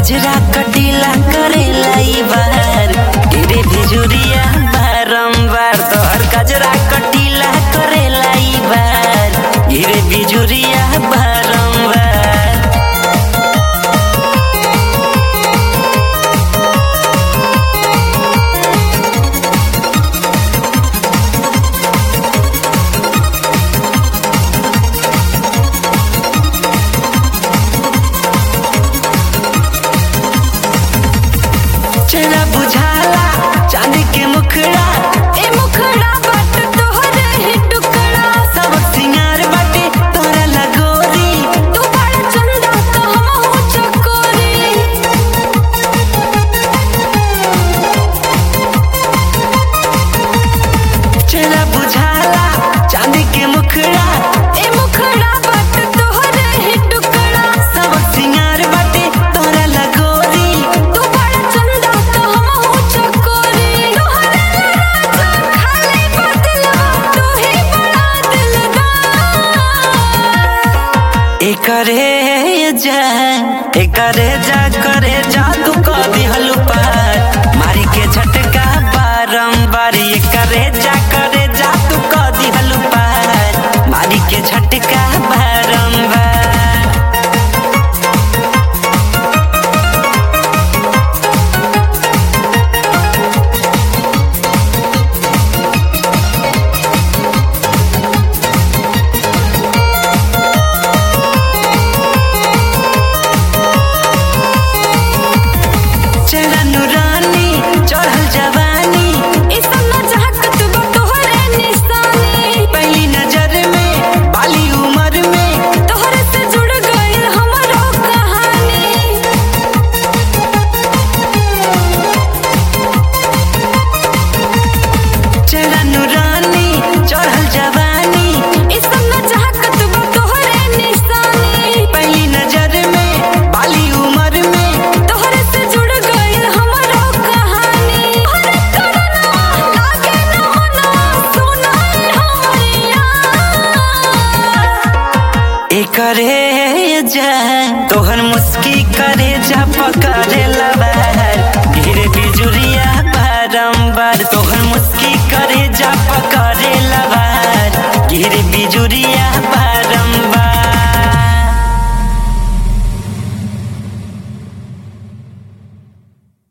कजरा कटीला करेला ई बार गिरे भिजुरिया बारंबार तोहर कजरा कटीला करेला ई बार गिरे भिजुरिया बारंबार। चेहरा बुझाला चांदी के मुखड़ा ए मुखड़ा बाट तोहरे ही टुकड़ा सब सिंगार बाटे तोरा लगोरी तू बड़ा चंदा तो हम हो चकोरी। चेहरा बुझाला चांदी के मुखड़ा ए मुखड़ा बाट तोहरे ही टुकड़ा सब सिंगार बाटे तोरा लगोरी तू बड़ा चंदा तो हम हो चकोरी। तोहरे राजा खाली बदला तू ही बड़ा दिलदार। एकरे जा तू कह दिहलु पार मारी के झटका बारंबार करे जा तू कह दिहलु पार मारी के झटका बारंबार। चेहरा नूरानी चढ़ल जवानी इस सन्ना चाहत बा तोहरे निशानी पहली नजर में बाली उम्र में तोहरे से जुड़ गइल हमरो कहानी। चेहरा नूरानी चढ़ल जवानी इस सन्ना चाहत बा तोहरे निशानी पहली नजर में बाली उम्र में तोहरे से जुड़ गइल हमरो कहानी। अरे करनवा लागे न होना सुनाई हमरिया एकरे जा तोहर मुस्की करे जा पकड़े लबा